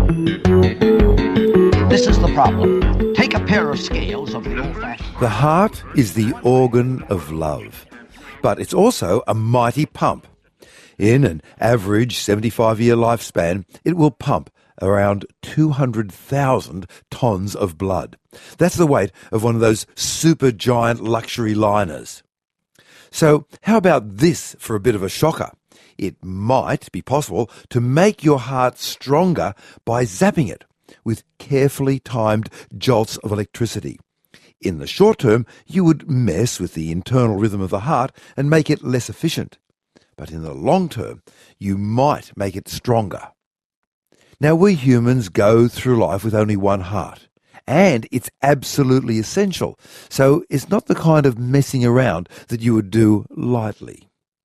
This is the problem. Take a pair of scales of the old-fashioned... The heart is the organ of love, but it's also a mighty pump. In an average 75-year lifespan, it will pump around 200,000 tonnes of blood. That's the weight of one of those supergiant luxury liners. So how about this for a bit of a shocker? It might be possible to make your heart stronger by zapping it with carefully timed jolts of electricity. In the short term, you would mess with the internal rhythm of the heart and make it less efficient. But in the long term, you might make it stronger. Now, we humans go through life with only one heart, and it's absolutely essential, so it's not the kind of messing around that you would do lightly.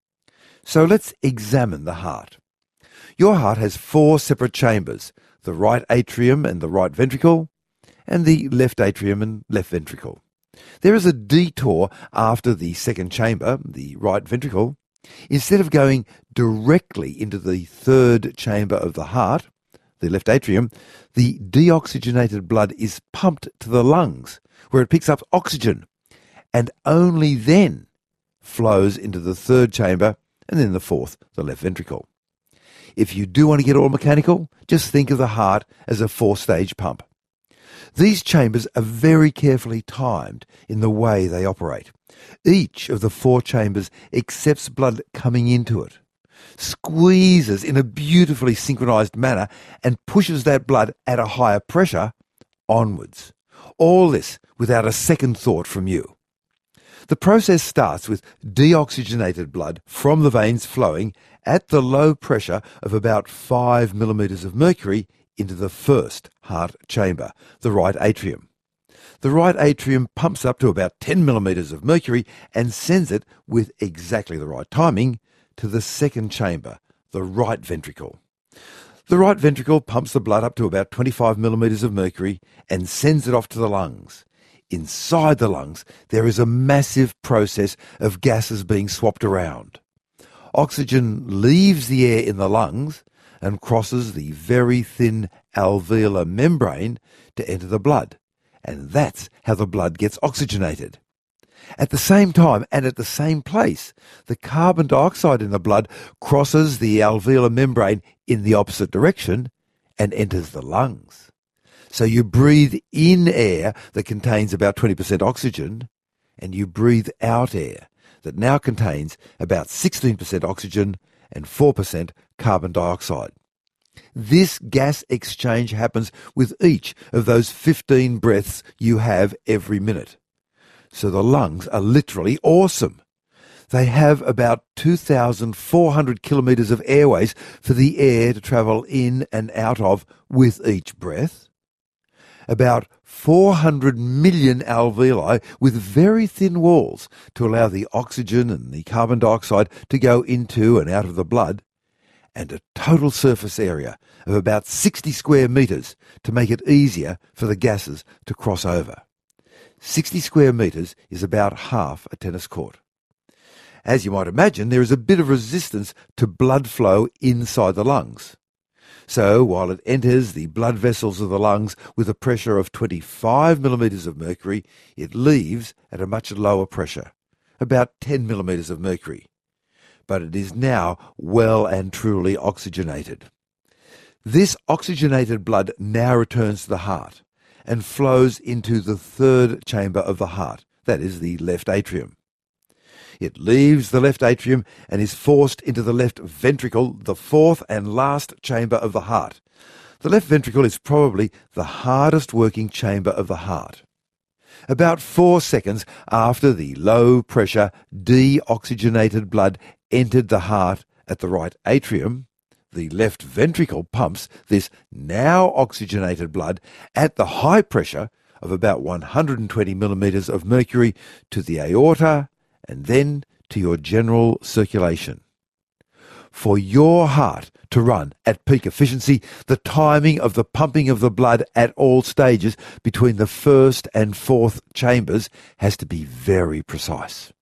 So let's examine the heart. Your heart has 4 separate chambers, the right atrium and the right ventricle, and the left atrium and left ventricle. There is a detour after the second chamber, the right ventricle. Instead of going directly into the third chamber of the heart, the left atrium, the deoxygenated blood is pumped to the lungs, where it picks up oxygen, and only then flows into the third chamber, and then the fourth, the left ventricle. If you do want to get all mechanical, just think of the heart as a 4-stage pump. These chambers are very carefully timed in the way they operate. Each of the 4 chambers accepts blood coming into it, squeezes in a beautifully synchronized manner, and pushes that blood at a higher pressure onwards. All this without a second thought from you. The process starts with deoxygenated blood from the veins flowing at the low pressure of about 5 millimeters of mercury into the first heart chamber, the right atrium. The right atrium pumps up to about 10 millimeters of mercury and sends it, with exactly the right timing, to the second chamber, the right ventricle. The right ventricle pumps the blood up to about 25 millimeters of mercury and sends it off to the lungs. Inside the lungs, there is a massive process of gases being swapped around. Oxygen leaves the air in the lungs and crosses the very thin alveolar membrane to enter the blood, and that's how the blood gets oxygenated. At the same time and at the same place, the carbon dioxide in the blood crosses the alveolar membrane in the opposite direction and enters the lungs. So you breathe in air that contains about 20% oxygen, and you breathe out air that now contains about 16% oxygen and 4% carbon dioxide. This gas exchange happens with each of those 15 breaths you have every minute. So the lungs are literally awesome. They have about 2,400 kilometres of airways for the air to travel in and out of with each breath. About 400 million alveoli with very thin walls to allow the oxygen and the carbon dioxide to go into and out of the blood, and a total surface area of about 60 square metres to make it easier for the gases to cross over. 60 square metres is about half a tennis court. As you might imagine, there is a bit of resistance to blood flow inside the lungs. So, while it enters the blood vessels of the lungs with a pressure of 25 millimetres of mercury, it leaves at a much lower pressure, about 10 millimetres of mercury. But it is now well and truly oxygenated. This oxygenated blood now returns to the heart and flows into the third chamber of the heart, that is, the left atrium. It leaves the left atrium and is forced into the left ventricle, the fourth and last chamber of the heart. The left ventricle is probably the hardest working chamber of the heart. About 4 seconds after the low-pressure, deoxygenated blood entered the heart at the right atrium, the left ventricle pumps this now oxygenated blood at the high pressure of about 120 millimeters of mercury to the aorta and then to your general circulation. For your heart to run at peak efficiency, the timing of the pumping of the blood at all stages between the first and fourth chambers has to be very precise.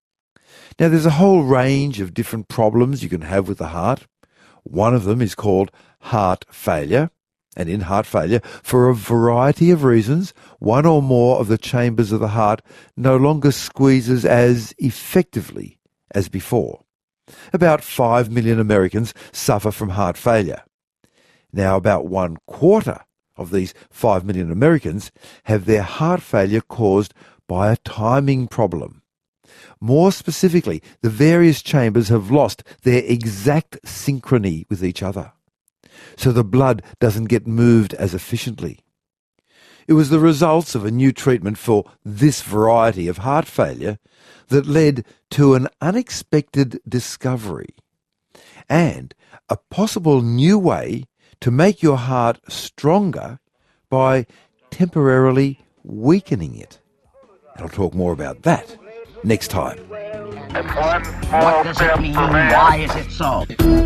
Now, there's a whole range of different problems you can have with the heart. One of them is called heart failure, And in heart failure, for a variety of reasons, one or more of the chambers of the heart no longer squeezes as effectively as before. About 5 million Americans suffer from heart failure. Now, about 1/4 of these 5 million Americans have their heart failure caused by a timing problem. More specifically, the various chambers have lost their exact synchrony with each other, so the blood doesn't get moved as efficiently. It was the results of a new treatment for this variety of heart failure that led to an unexpected discovery and a possible new way to make your heart stronger by temporarily weakening it. And I'll talk more about that next time. What does it mean? Why is it so?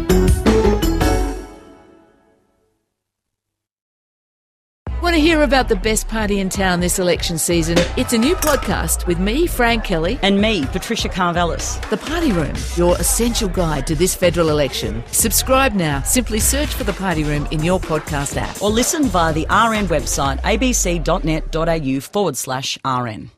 Want to hear about the best party in town this election season? It's a new podcast with me, Frank Kelly. And me, Patricia Carvelis. The Party Room, your essential guide to this federal election. Subscribe now. Simply search for The Party Room in your podcast app. Or listen via the RN website, abc.net.au/RN.